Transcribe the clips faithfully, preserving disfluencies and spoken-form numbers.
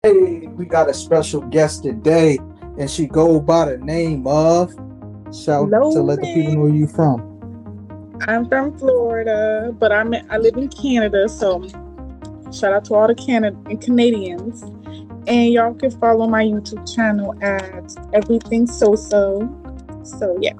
Hey, we got a special guest today, and she go by the name of. Shout to let the people know Loaded. where you from. I'm from Florida, but I'm I live in Canada, so shout out to all the Canada Canadians. And y'all can follow my YouTube channel at Everything So So. So yeah,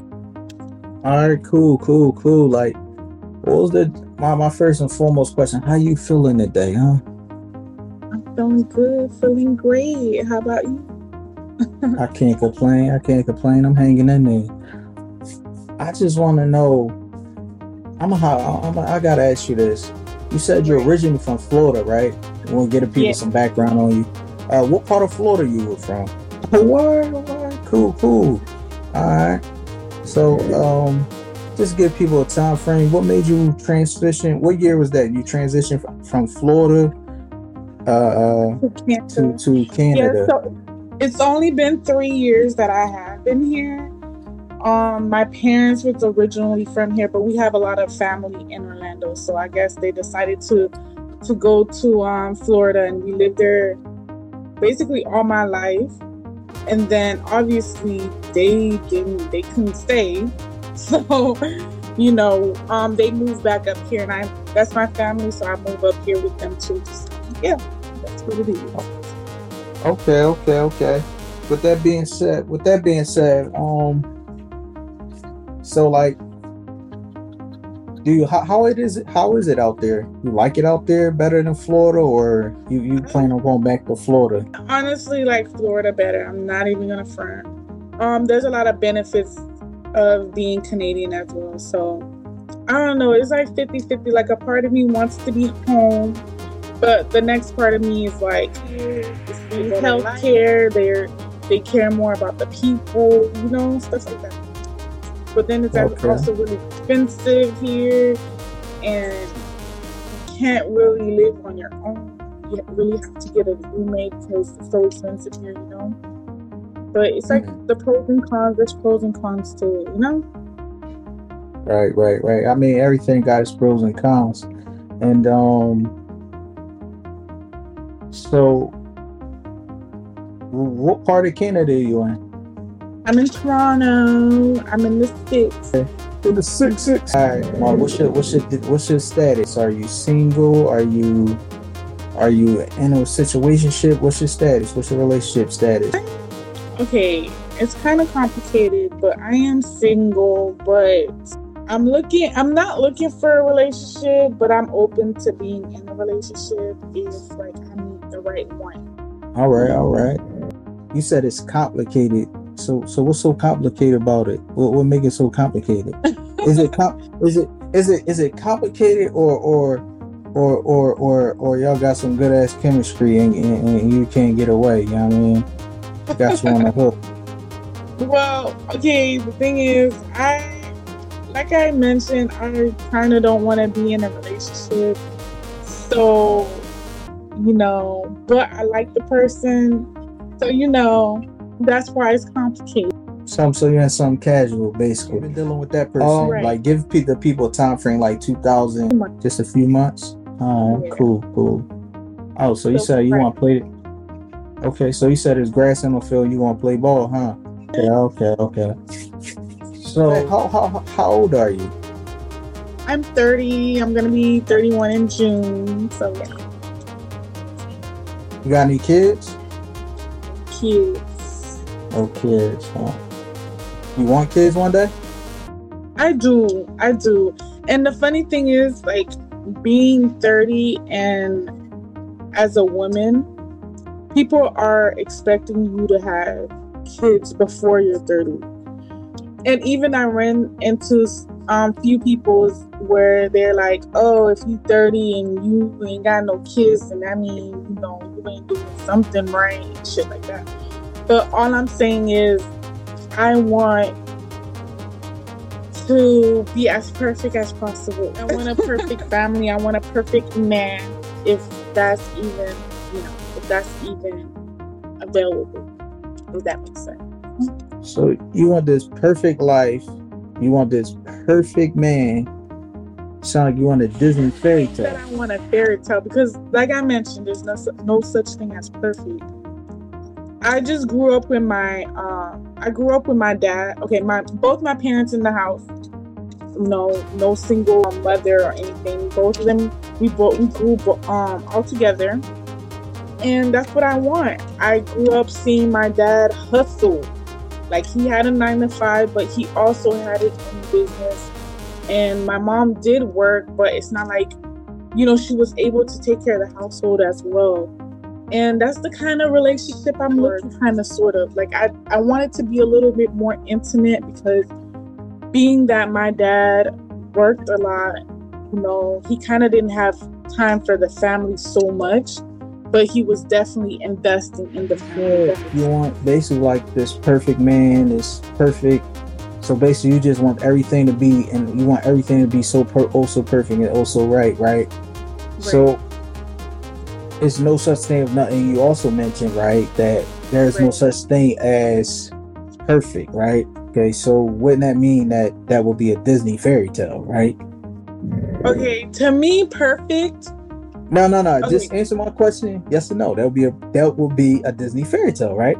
All right, cool, cool, cool. Like, what was the my my first and foremost question? How you feeling today, huh? I'm feeling good, feeling great. How about you? I can't complain. I can't complain. I'm hanging in there. I just want to know. I'm a, I'm a, I gotta ask you this. You said you're Right. originally from Florida, right? We'll get the people Yeah. some background on you. Uh, what part of Florida you were from? What? What? Cool, cool. All right. So, um, just give people a time frame. What made you transition? What year was that? You transitioned from, from Florida uh, uh, To to Canada. to Yeah. Canada. So it's only been three years that I have been here. Um, my parents was originally from here, but we have a lot of family in Orlando, so I guess they decided to to go to um, Florida, and we lived there basically all my life. And then obviously they didn't, they couldn't stay, so you know, um, they moved back up here, and I that's my family, so I move up here with them too. So, yeah, that's what it is. Okay, okay, okay. With that being said, with that being said, um, so like, do you how, how it is it how is it out there? You like it out there better than Florida, or you you plan on going back to Florida? Honestly, like Florida better. I'm not even gonna front. Um, there's a lot of benefits of being Canadian as well. So I don't know. It's like fifty-fifty. Like a part of me wants to be home, but the next part of me is like healthcare. They're they care more about the people, you know, stuff like that. But then it's Okay. also really expensive here, and you can't really live on your own. You really have to get a roommate because it's so expensive here, you know. But it's like Mhm. the pros and cons. There's pros and cons to it, you know. Right, right, right. I mean, everything got its pros and cons, and um, so what part of Canada are you in? I'm in Toronto. I'm in the six. In the six six. All right. Well, what's your what's your what's your status? Are you single? Are you are you in a situationship? What's your status? What's your relationship status? Okay, it's kind of complicated, but I am single. But I'm looking. I'm not looking for a relationship, but I'm open to being in a relationship if like I meet the right one. All right, all right. You said it's complicated. So so what's so complicated about it? What what make it so complicated? Is it com- is it is it is it complicated or or or or or, or y'all got some good ass chemistry and, and, and you can't get away, you know what I mean? Got you on the hook. Well, okay. The thing is, I like I mentioned, I kind of don't want to be in a relationship. So you know, but I like the person. So, you know, that's why it's complicated. Some so you're in some casual basically. Been dealing with that person. Um, Right. like give pe- the people a time frame like two thousand, just a few months. Uh, Yeah. cool, cool. Oh, so you So, said you right. want to play it? Okay, so you said there's grass in the field. You want to play ball, huh? Okay, okay, okay. So how how how old are you? I'm thirty. I'm going to be thirty-one in June. So, yeah, You got any kids? kids. No kids. Huh? You want kids one day? I do. I do. And the funny thing is, like, being thirty and as a woman, people are expecting you to have kids before you're thirty. And even I ran into um few people where they're like, "Oh, if you thirty and you ain't got no kids, then that means you know you ain't doing something right and shit like that." But all I'm saying is, I want to be as perfect as possible. I want a perfect family. I want a perfect man, if that's even you know if that's even available. If that makes sense. So you want this perfect life. You want this perfect man Sound like you want a Disney fairy tale. That I want a fairy tale because, like I mentioned, there's no no such thing as perfect. I just grew up with my, uh, I grew up with my dad. Okay, my both my parents in the house. No, no single mother or anything. Both of them, we both we grew um all together, and that's what I want. I grew up seeing my dad hustle. Like, he had a nine to five, but he also had his own business. And my mom did work, but it's not like, you know, she was able to take care of the household as well. And that's the kind of relationship I'm looking for, kind of, sort of. Like, I, I want it to be a little bit more intimate because being that my dad worked a lot, you know, he kind of didn't have time for the family so much. But he was definitely investing in the family. Yeah, you want basically like this perfect man, this perfect. So basically, you just want everything to be, and you want everything to be so per, oh so perfect and also right, right? Right. So it's no such thing of nothing. You also mentioned, right, that there's right. no such thing as perfect, right? Okay, so wouldn't that mean that that would be a Disney fairy tale, right? Okay, to me, perfect. No, no, no. Okay. Just answer my question. Yes or no. That would be a that would be a Disney fairy tale, right?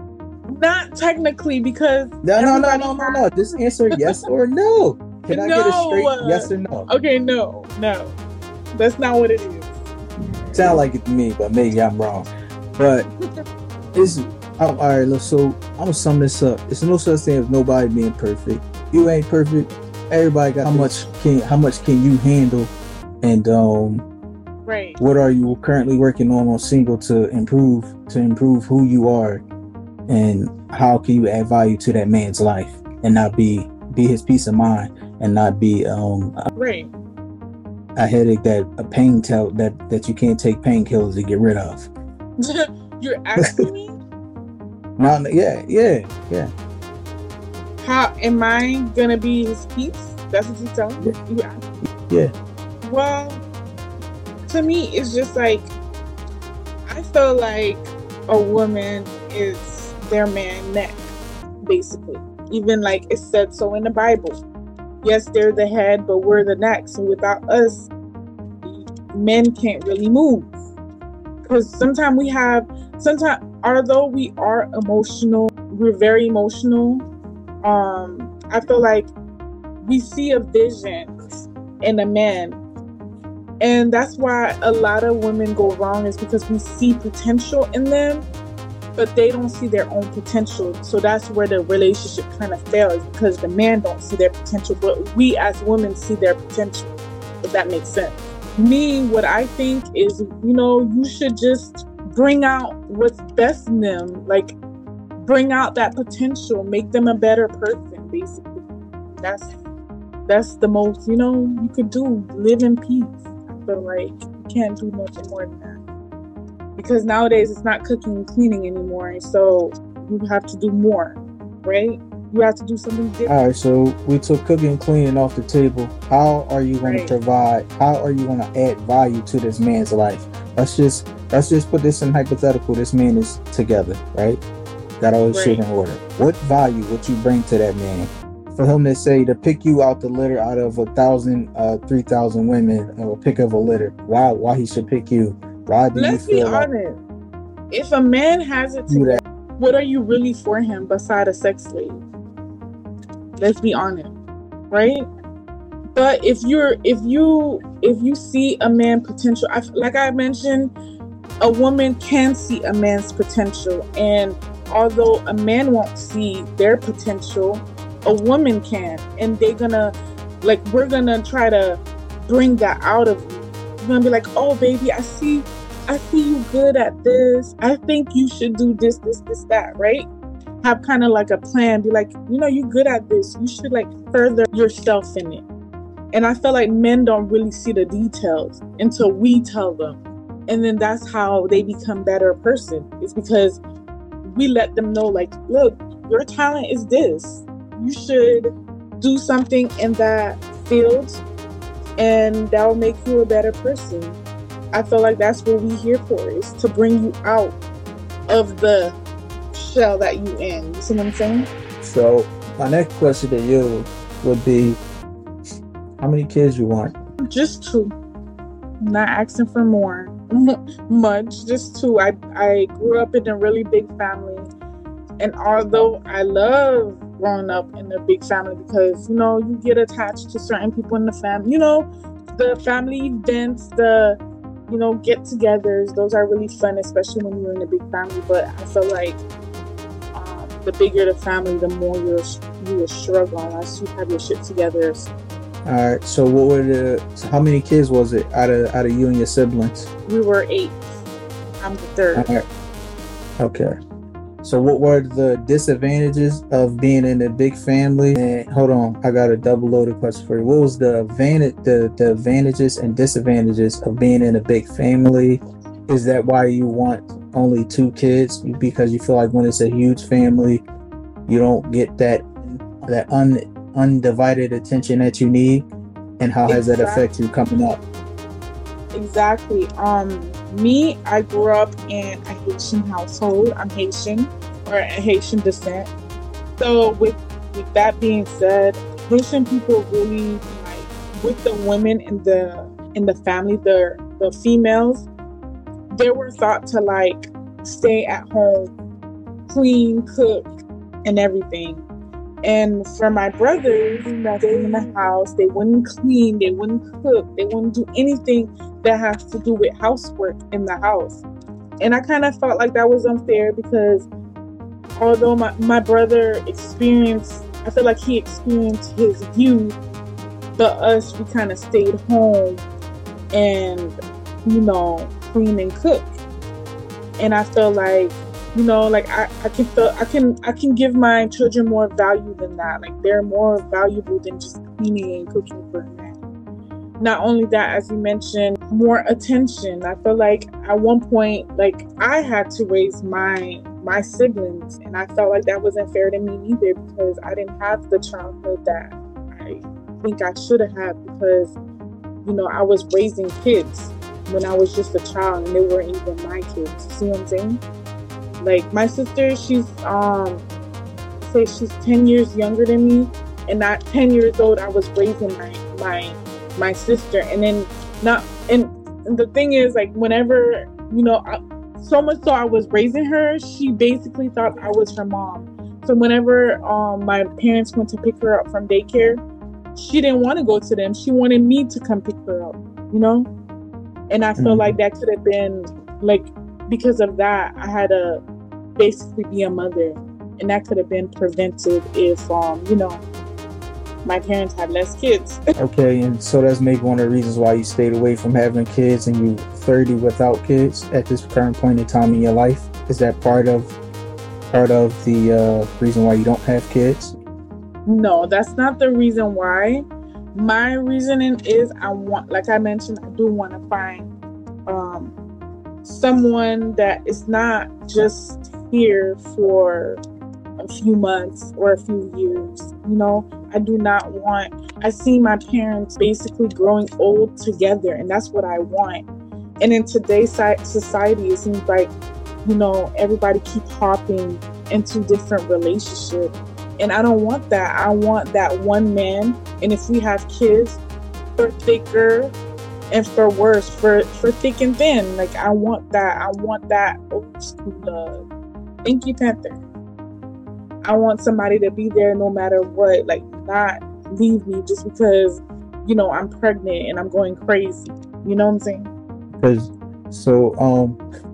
Not technically, because no, no, no, no, no, no. Just answer yes or no. Can I no. get a straight yes or no? Okay, no, no. That's not what it is. Sound like it to me, but maybe I'm wrong. But it's all right. Look, so I'm gonna sum this up. It's no such thing as nobody being perfect. You ain't perfect. Everybody got how much can how much can you handle, and um. Right. What are you currently working on on single to improve to improve who you are, and how can you add value to that man's life and not be be his peace of mind and not be um a, right. a headache that a pain tell that that you can't take painkillers to get rid of. You're asking me? No, yeah, yeah, yeah. How am I gonna be his peace? That's what you're telling me? You asking me? Yeah. Well, to me, it's just like, I feel like a woman is their man neck, basically. Even like it said so in the Bible. Yes, they're the head, but we're the neck. So without us, men can't really move. Because sometimes we have, sometimes, although we are emotional, we're very emotional. Um, I feel like we see a vision in a man. And that's why a lot of women go wrong, is because we see potential in them, but they don't see their own potential. So that's where the relationship kind of fails, because the man don't see their potential, but we as women see their potential, if that makes sense. Me, what I think is, you know, you should just bring out what's best in them, like bring out that potential, make them a better person, basically. That's that's the most, you know, you could do. Live in peace. But like, you can't do much more than that, because nowadays it's not cooking and cleaning anymore, and so you have to do more, right? You have to do something different. All right, so we took cooking and cleaning off the table. How are you going right. to provide? How are you going to add value to this man's life? Let's just let's just put this in hypothetical. This man is together, right? Got all his right. shit in order. What value would you bring to that man? For him to say, to pick you out the litter out of a thousand, uh, three thousand women, or pick of a litter, why, why he should pick you? Why do Let's you feel be like honest. If a man has it together, what are you really for him beside a sex slave? Let's be honest, right? But if you're, if you, if you see a man potential, I, like I mentioned, a woman can see a man's potential, and although a man won't see their potential, a woman can, and they're gonna, like, we're gonna try to bring that out of you. We're gonna be like, oh baby, I see I see you good at this. I think you should do this, this, this, that, right? Have kind of like a plan. Be like, you know, you're good at this. You should like further yourself in it. And I feel like men don't really see the details until we tell them. And then that's how they become better person. It's because we let them know, like, look, your talent is this. You should do something in that field, and that will make you a better person. I feel like that's what we're here for, is to bring you out of the shell that you in. You see what I'm saying? So my next question to you would be, how many kids you want? Just two. Not asking for more. Much. Just two. I, I grew up in a really big family. And although I love growing up in a big family because, you know, you get attached to certain people in the family. You know, the family events, the, you know, get-togethers, those are really fun, especially when you're in a big family. But I feel like um, the bigger the family, the more you're, you will struggle unless you have your shit together. All right. So what were the, so how many kids was it out of, out of you and your siblings? We were eight. I'm the third. All right. Okay. So what were the disadvantages of being in a big family? And hold on, I got a double loaded question for you. What was the advantage, the, the advantages and disadvantages of being in a big family? Is that why you want only two kids? Because you feel like when it's a huge family, you don't get that that un, undivided attention that you need? And how has exactly. that affected you coming up? Exactly. Um, me, I grew up in a Haitian household. I'm Haitian, or a Haitian descent. So with with that being said, Haitian people really, like, with the women in the in the family, the the females, they were thought to like stay at home, clean, cook, and everything. And for my brothers that stayed in the house, they wouldn't clean, they wouldn't cook, they wouldn't do anything that has to do with housework in the house. And I kind of felt like that was unfair because although my, my brother experienced, I feel like he experienced his youth, but us, we kind of stayed home and, you know, clean and cook. And I feel like, you know, like I, I can feel I can I can give my children more value than that. Like they're more valuable than just cleaning and cooking for a man. Not only that, as you mentioned, more attention. I feel like at one point, like I had to raise my my siblings, and I felt like that wasn't fair to me either because I didn't have the childhood that I think I should have had because, you know, I was raising kids when I was just a child and they weren't even my kids. You see what I'm saying? Like my sister, she's um, say she's ten years younger than me, and at ten years old, I was raising my my my sister, and then not and, and the thing is, like whenever you know, I, so much so I was raising her, she basically thought I was her mom. So whenever um my parents went to pick her up from daycare, she didn't want to go to them. She wanted me to come pick her up, you know. And I feel mm-hmm. like that could have been like. Because of that, I had to basically be a mother, and that could have been prevented if, um, you know, my parents had less kids. Okay, and so that's maybe one of the reasons why you stayed away from having kids, and you thirty without kids at this current point in time in your life. Is that part of part of the uh, reason why you don't have kids? No, that's not the reason why. My reasoning is I want, like I mentioned, I do want to find um. someone that is not just here for a few months or a few years. You know, I do not want, I see my parents basically growing old together, and that's what I want. And in today's society, it seems like, you know, everybody keeps hopping into different relationships. And I don't want that. I want that one man. And if we have kids, for thicker and for worse, for, for thick and thin. Like, I want that. I want that old school love. Thank you, Panther. I want somebody to be there no matter what. Like, not leave me just because, you know, I'm pregnant and I'm going crazy. You know what I'm saying? Because, so, um,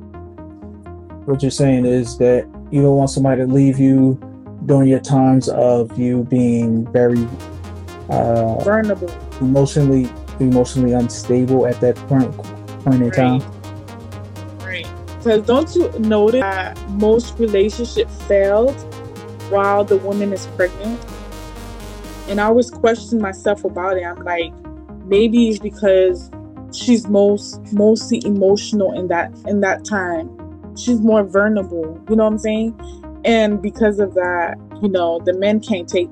what you're saying is that you don't want somebody to leave you during your times of you being very uh, vulnerable, emotionally emotionally unstable at that point point in right. time. Right. Because don't you notice that most relationships failed while the woman is pregnant? And I always question myself about it. I'm like, maybe it's because she's most mostly emotional in that in that time. She's more vulnerable. You know what I'm saying? And because of that, you know, the men can't take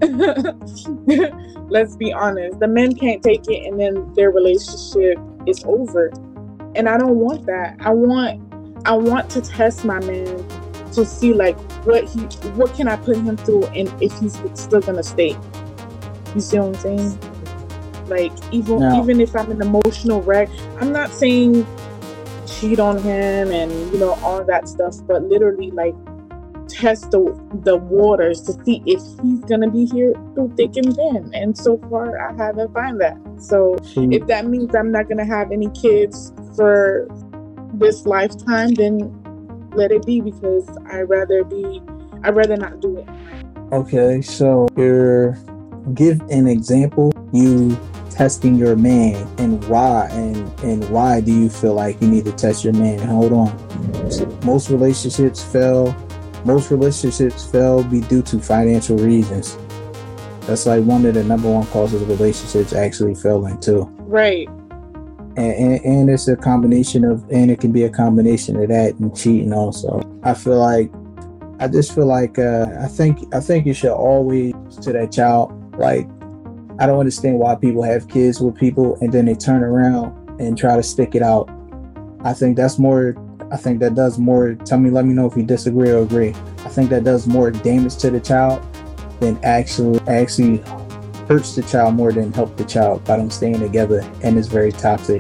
it. Let's be honest. The men can't take it, and then their relationship is over. And I don't want that. I want I want to test my man to see like what he what can I put him through and if he's still gonna stay. You see what I'm saying? Like even Now, even if I'm an emotional wreck, I'm not saying cheat on him and you know all that stuff, but literally like test the the waters to see if he's gonna be here through thick and thin. And so far, I haven't found that. So so you- if that means I'm not gonna have any kids for this lifetime, then let it be, because I rather be I'd rather not do it. okay, so you're give an example. You testing your man, and why, and and why do you feel like you need to test your man? Hold on. Most relationships fail. Most relationships fail be due to financial reasons. That's like one of the number one causes of relationships actually failing too. Right. And, and, and it's a combination of, and it can be a combination of that and cheating also. I feel like, I just feel like, uh, I think, I think you should always to that child. Like, I don't understand why people have kids with people and then they turn around and try to stick it out. I think that's more, I think that does more, tell me, let me know if you disagree or agree. I think that does more damage to the child than actually, actually hurts the child more than help the child by them staying together, and it's very toxic.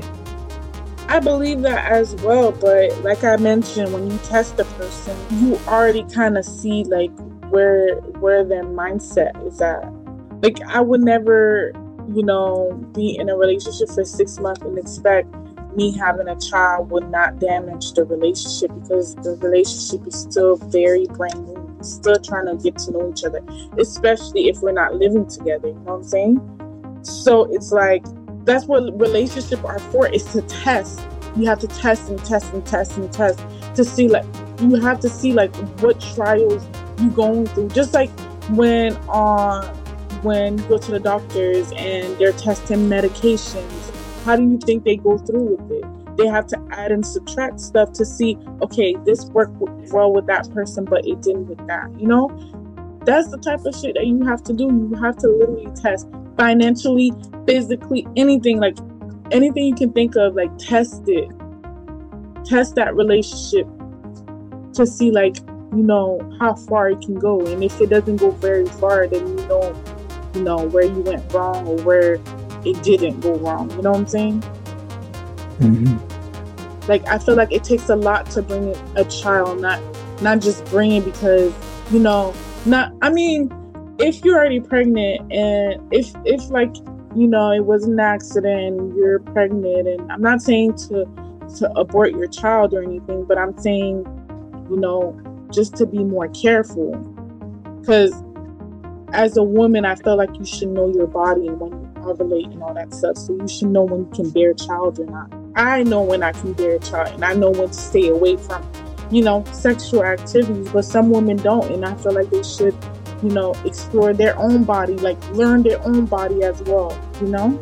I believe that as well, but like I mentioned, when you test a person, you already kind of see like where where their mindset is at. Like I would never, you know, be in a relationship for six months and expect me having a child would not damage the relationship, because the relationship is still very brand new. We're still trying to get to know each other, especially if we're not living together. You know what I'm saying? So it's like, that's what relationships are for, is to test. You have to test and test and test and test to see, like, you have to see like what trials you going through. Just like when uh when you go to the doctors and they're testing medications, how do you think they go through with it? They have to add and subtract stuff to see, okay, this worked well with that person, but it didn't with that. You know, that's the type of shit that you have to do. You have to literally test financially, physically, anything, like anything you can think of, like test it. Test that relationship to see, like, you know, how far it can go. And if it doesn't go very far, then you know, you know, where you went wrong or where it didn't go wrong. You know what I'm saying? Mm-hmm. Like, I feel like it takes a lot to bring a child, not not just bring it because, you know, not, I mean, if you're already pregnant and if, if like, you know, it was an accident and you're pregnant, and I'm not saying to, to abort your child or anything, but I'm saying, you know, just to be more careful. Because as a woman, I feel like you should know your body and when you ovulate and all that stuff. So you should know when you can bear a child or not. I know when I can bear a child, and I know when to stay away from, you know, sexual activities, but some women don't. And I feel like they should, you know, explore their own body, like learn their own body as well, you know?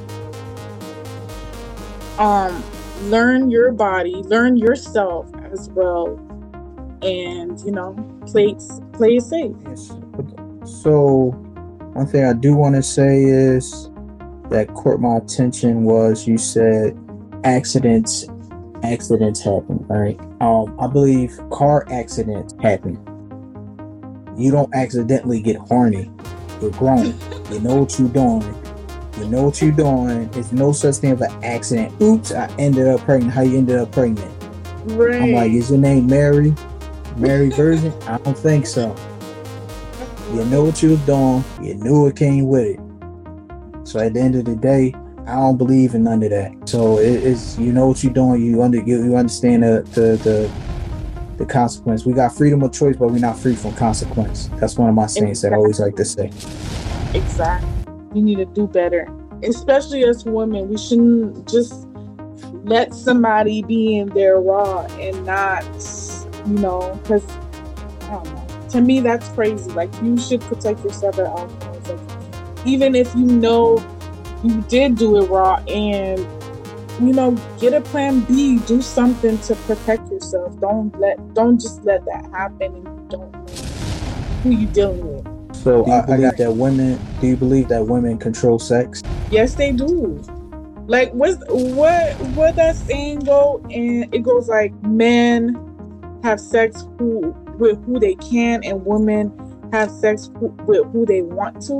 Um, learn your body, learn yourself as well, and, you know, play, play it safe. Yes. So one thing I do want to say is that caught my attention was you said accidents accidents happen, right? Um, I believe car accidents happen. You don't accidentally get horny. You're grown. You know what you're doing. You know what you're doing. There's no such thing as an accident. Oops, I ended up pregnant. How you ended up pregnant? Right. I'm like, is your name Mary? Mary Virgin? I don't think so. You know what you was doing. You knew it came with it. So at the end of the day, I don't believe in none of that. So it is, you know what you're doing. You under you, you understand the, the the the consequence. We got freedom of choice, but we're not free from consequence. That's one of my sayings exactly. that I always like to say. Exactly. We need to do better, especially as women. We shouldn't just let somebody be in their raw and not, you know, because I don't know. To me, that's crazy. Like, you should protect yourself at all times. Like, even if you know you did do it raw, and, you know, get a plan B. Do something to protect yourself. Don't let, don't just let that happen, and you don't know who you're dealing with. So I, I got that women. Do you believe that women control sex? Yes, they do. Like, what's what what that saying go? And it goes like, men have sex who with who they can, and women have sex who, with who they want to.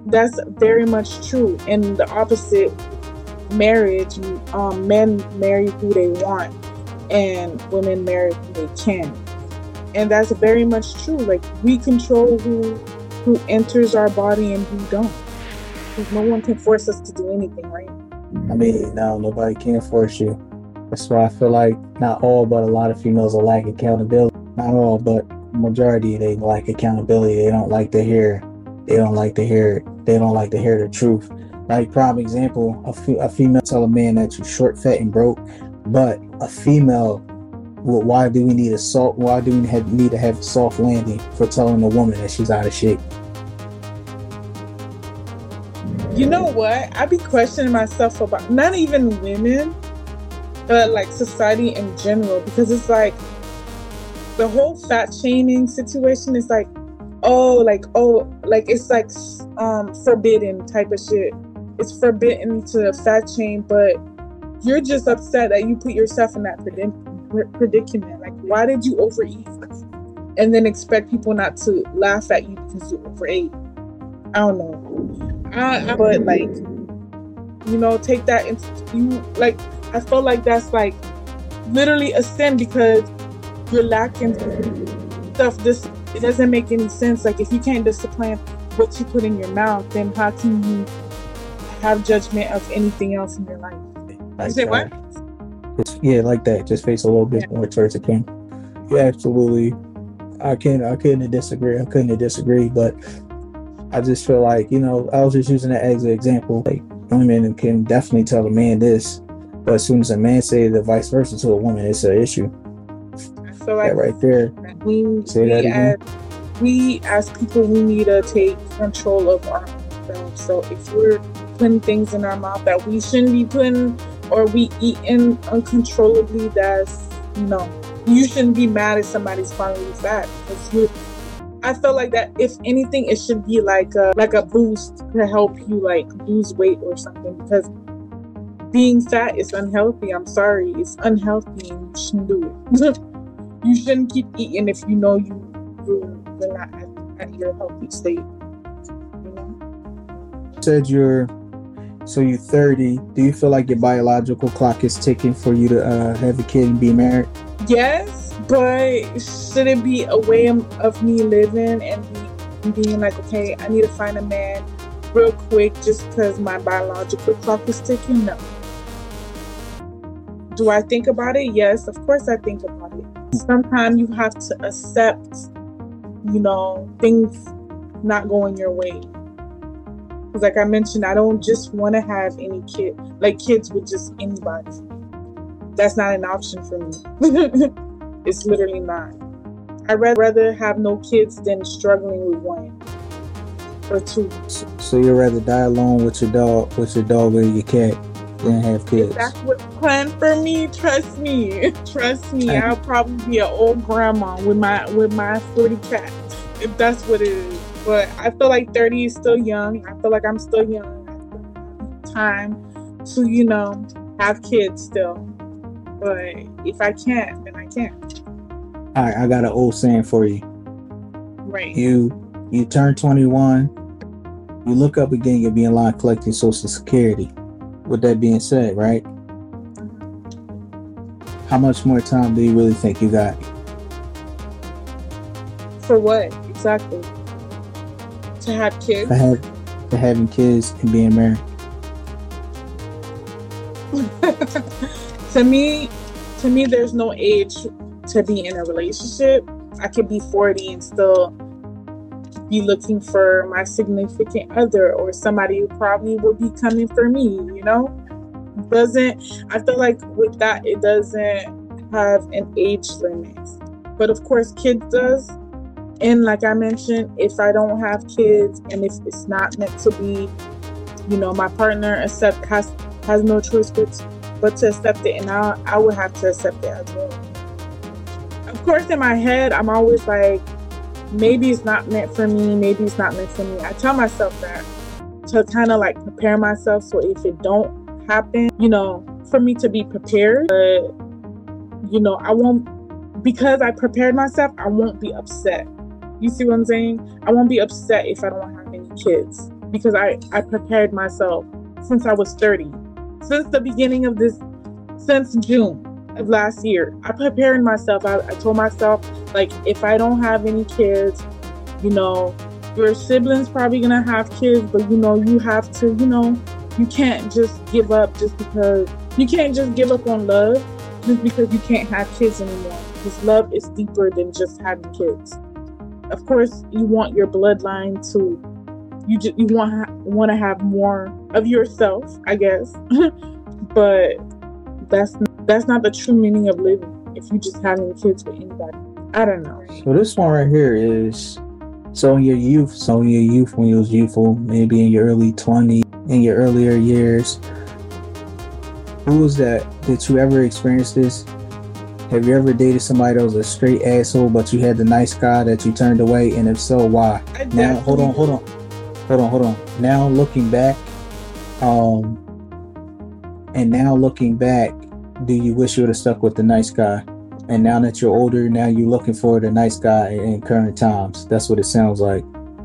That's very much true. In the opposite marriage, um, men marry who they want, and women marry who they can. And that's very much true. Like, we control who who enters our body and who don't. Because no one can force us to do anything, right? I mean, no, nobody can force you. That's why I feel like not all, but a lot of females are lack accountability. Not all, but majority, they lack accountability. They don't like to hear. They don't like to hear. They don't like to hear the truth. Like, prime example, a, fe- a female tell a man that you're short, fat, and broke, but a female, well, why do we need a soft? Why do we have, need to have a soft landing for telling a woman that she's out of shape? You know what? I be questioning myself about not even women, but like society in general, because it's like the whole fat shaming situation is like, oh, like, oh, like it's like um forbidden type of shit. It's forbidden to fat shame, but you're just upset that you put yourself in that predic- predicament. Like, why did you overeat and then expect people not to laugh at you because you overate? I don't know. I, I, but like, you know, take that into you. Like, I feel like that's like literally a sin, because you're lacking stuff. This it doesn't make any sense. Like, if you can't discipline what you put in your mouth, then how can you have judgment of anything else in your life? Like you say that. what? Just, yeah, like that. Just face a little bit yeah. more towards the camera. Yeah, absolutely. I can't. I couldn't disagree. I couldn't disagree. But I just feel like, you know, I was just using that as an example. Like, women can definitely tell a man this, but as soon as a man says the vice versa to a woman, it's an issue. I feel like that right there. We, Say we that again. As, we as people, we need to take control of our own selves. So if we're putting things in our mouth that we shouldn't be putting, or we eating uncontrollably, that's, you know, you shouldn't be mad if somebody's calling you fat, because you. I feel like that if anything, it should be like a like a boost to help you like lose weight or something, because being fat is unhealthy. I'm sorry, it's unhealthy, and you shouldn't do it. You shouldn't keep eating if you know you you're, you're not at, at your healthy state. You know? You said you're so you're thirty. Do you feel like your biological clock is ticking for you to uh, have a kid and be married? Yes. But should it be a way of me living and be, being like, okay, I need to find a man real quick just because my biological clock is ticking? No. Do I think about it? Yes, of course I think about it. Sometimes you have to accept, you know, things not going your way. Because like I mentioned, I don't just want to have any kid, like kids with just anybody. That's not an option for me. It's literally not. I'd rather have no kids than struggling with one or two. So, so you'd rather die alone with your dog, with your dog or your cat, than have kids? If that's what's planned for me, trust me, trust me. I, I'll probably be an old grandma with my with my forty cats, if that's what it is. But I feel like thirty is still young. I feel like I'm still young. I still have time to, you know, have kids still. But if I can't, then I can't. All right, I got an old saying for you. Right. You you turn twenty-one, you look up again, you'll be in line collecting Social Security. With that being said, right? Mm-hmm. How much more time do you really think you got? For what exactly? To have kids? To, have, to having kids and being married. To me, to me, there's no age to be in a relationship. I could be forty and still be looking for my significant other or somebody who probably will be coming for me, you know? Doesn't, I feel like with that, it doesn't have an age limit. But of course, kids does. And like I mentioned, if I don't have kids and if it's not meant to be, you know, my partner accept has has no choice but but to accept it, and I I would have to accept it as well. Of course, in my head, I'm always like, maybe it's not meant for me, maybe it's not meant for me. I tell myself that to kind of like prepare myself, so if it don't happen, you know, for me to be prepared. But you know, I won't, because I prepared myself, I won't be upset. You see what I'm saying? I won't be upset if I don't have any kids. because I, I prepared myself since I was thirty. Since the beginning of this, since June of last year, I prepared myself. I, I told myself, like, if I don't have any kids, you know, your siblings probably gonna have kids, but you know, you have to, you know, you can't just give up just because, you can't just give up on love just because you can't have kids anymore. Because love is deeper than just having kids. Of course, you want your bloodline to, you just, you want ha- want to have more of yourself, I guess. But that's that's not the true meaning of living. If you just having kids with anybody, I don't know. So this one right here is, so in your youth, so in your youth when you was youthful, maybe in your early twenties, in your earlier years, who was that? Did you ever experience this? Have you ever dated somebody that was a straight asshole, but you had the nice guy that you turned away? And if so, why? Now, hold on, hold on, hold on, hold on. Now looking back, um, and now looking back, do you wish you would have stuck with the nice guy? And now that you're older, now you're looking for the nice guy in current times. That's what it sounds like.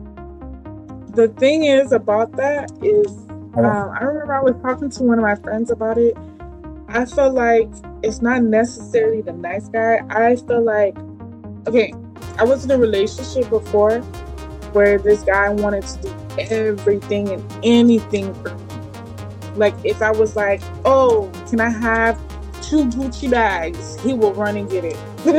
The thing is about that is, um, I remember I was talking to one of my friends about it. I feel like it's not necessarily the nice guy. I feel like, okay, I was in a relationship before where this guy wanted to do everything and anything for me. Like, if I was like, oh, can I have two Gucci bags? He will run and get it.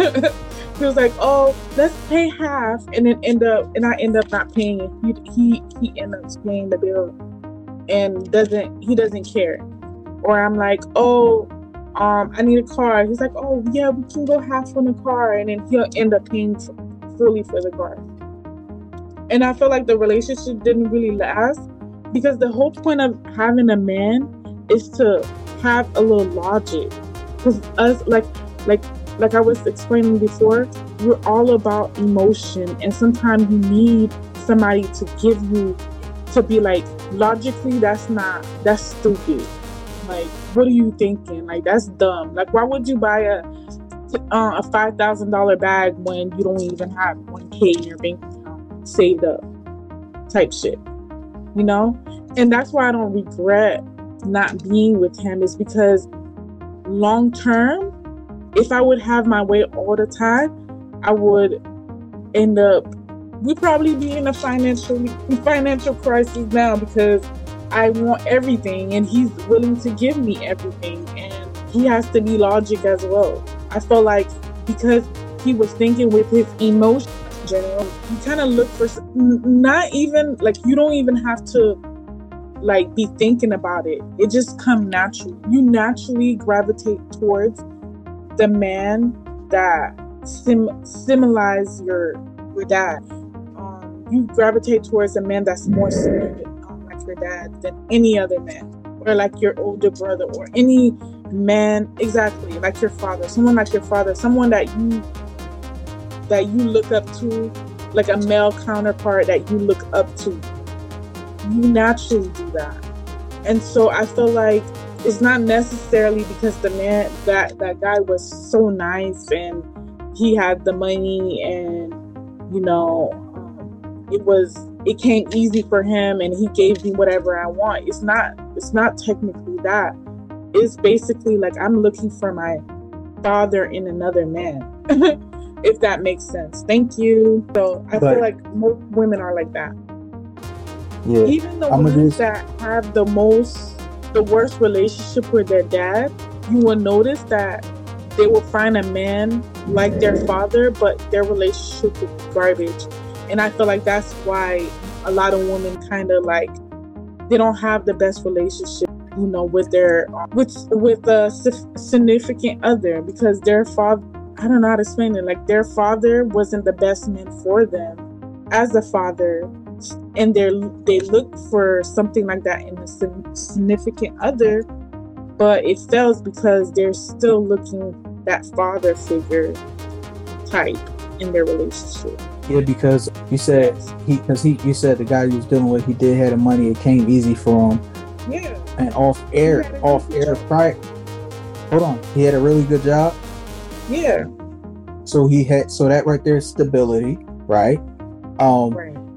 He was like, oh, let's pay half, and then end up, and I end up not paying it. He he he ends up paying the bill, and doesn't he doesn't care. Or I'm like, oh, um, I need a car. He's like, oh yeah, we can go half on the car, and then he'll end up paying f- fully for the car. And I feel like the relationship didn't really last because the whole point of having a man is to have a little logic. Because us, like, like, like I was explaining before, we're all about emotion, and sometimes you need somebody to give you, to be like, logically, that's not, that's stupid. Like, what are you thinking? Like, that's dumb. Like, why would you buy a uh, a five thousand dollars bag when you don't even have one K in your bank account saved up? Type shit, you know? And that's why I don't regret not being with him, is because long term, if I would have my way all the time, I would end up, we'd probably be in a financial financial crisis now because I want everything and he's willing to give me everything, and he has to be logic as well. I felt like because he was thinking with his emotions in general, you kind of look for, not even, like, you don't even have to like be thinking about it. It just come naturally. You naturally gravitate towards the man that sim symbolize your your dad. Um, you gravitate towards a man that's more similar to, um, like your dad than any other man, or like your older brother, or any man, exactly, like your father, someone like your father, someone that you that you look up to, like a male counterpart that you look up to. You naturally do that. And so I feel like it's not necessarily because the man, that that guy was so nice and he had the money, and you know, um, it was it came easy for him and he gave me whatever I want. It's not it's not technically that. It's basically like I'm looking for my father in another man. If that makes sense. Thank you. So I but, feel like most women are like that. Yeah, even the ones that have the most, the worst relationship with their dad, you will notice that they will find a man like their father, but their relationship will be garbage. And I feel like that's why a lot of women kind of like, they don't have the best relationship, you know, with their, with, with a significant other, because their father, I don't know how to explain it, like their father wasn't the best man for them as a father. And they they look for something like that in a significant other, but it fails because they're still looking that father figure type in their relationship. Yeah, because you said he, because he, you said the guy you was dealing with, he did have the money. It came easy for him. Yeah. And off air, off air, prior. Hold on, he had a really good job. Yeah. So he had, so that right there is stability, right? Um. Right.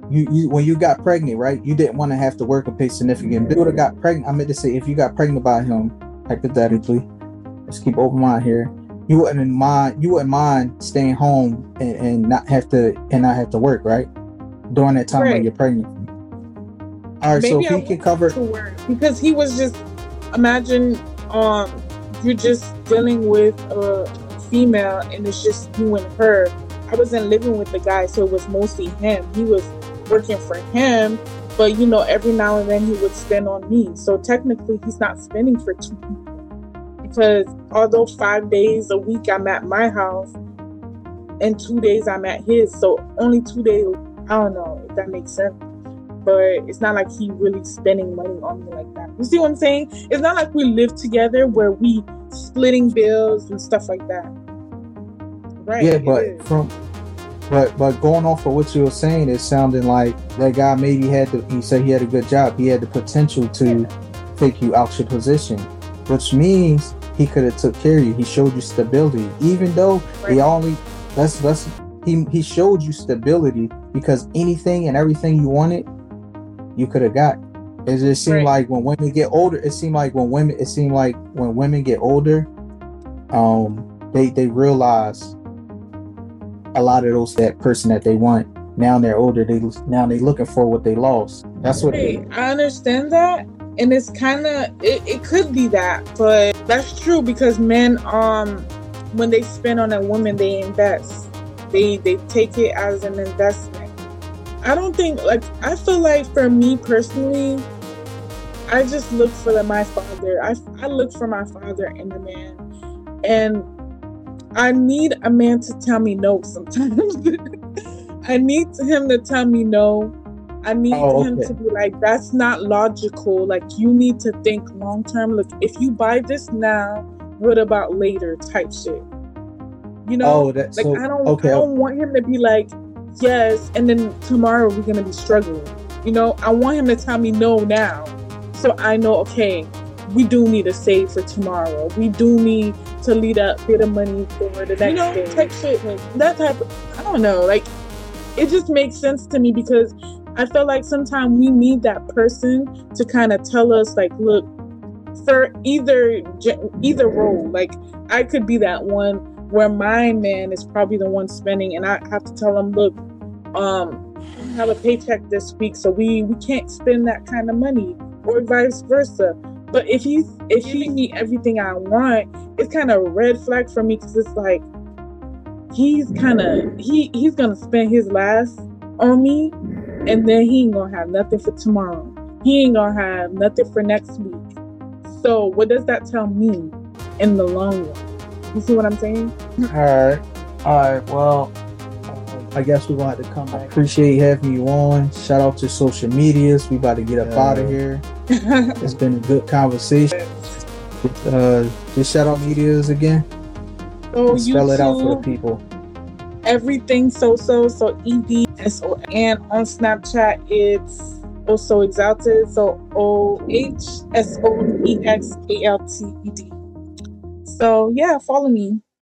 you, you when you got pregnant, right? You didn't want to have to work and pay significant. You would have got pregnant. I meant to say, if you got pregnant by him, hypothetically, let's keep open mind here. You wouldn't mind. You wouldn't mind staying home and, and not have to and not have to work, right? During that time Right. when you're pregnant. All right, so Maybe if I he can want cover. to work because he was just imagine um you're just dealing with a female and it's just you and her. I wasn't living with the guy, so it was mostly him. He was working for him, but you know, every now and then he would spend on me. So technically he's not spending for two people. Because although five days a week I'm at my house and two days I'm at his, so only two days, I don't know if that makes sense. But it's not like he really spending money on me like that. You see what I'm saying? It's not like we live together where we splitting bills and stuff like that. Right. Yeah, it but is. from but but going off of what you were saying, it sounded like that guy maybe had the. He said he had a good job. He had the potential to take you out your position, which means he could have took care of you. He showed you stability, even though Right. he only let's let's he he showed you stability because anything and everything you wanted, you could have got. It just seemed Right. like when women get older, it seemed like when women it seemed like when women get older, um, they they realize a lot of those that person that they want. Now they're older. They now they looking for what they lost. That's what. Hey, I understand that, and it's kind of it, it could be that, but that's true because men, um, when they spend on a woman, they invest. They they take it as an investment. I don't think like I feel like for me personally, I just look for the, my father. I I look for my father in the man, and I need a man to tell me no sometimes. I need him to tell me no. I need Oh, him okay. to be like, that's not logical. Like, you need to think long term. Look, if you buy this now, what about later type shit? You know? Oh, that's like, so I don't okay. I don't want him to be like, yes, and then tomorrow we're going to be struggling. You know? I want him to tell me no now. So I know, okay, we do need to save for tomorrow. We do need to lead up bit of money for the next you know, day. Type shit, like that type of, I don't know, like it just makes sense to me because I feel like sometimes we need that person to kind of tell us like, look, for either either role, like I could be that one where my man is probably the one spending and I have to tell him, look, um, I have a paycheck this week, so we, we can't spend that kind of money, or vice versa. But if he if he me everything I want, it's kind of a red flag for me because it's like he's kind of he he's gonna spend his last on me, and then he ain't gonna have nothing for tomorrow. He ain't gonna have nothing for next week. So what does that tell me in the long run? You see what I'm saying? All right, all right. Well, I guess we're gonna have to come back. Appreciate having you on. Shout out to social medias. We about to get up Yeah. out of here. It's been a good conversation. Uh, just shout out medias again. So And spell it out for the YouTube, people. everything so so so E D S O, and on Snapchat it's also exalted, so O H S O E X A L T E D. So yeah, follow me.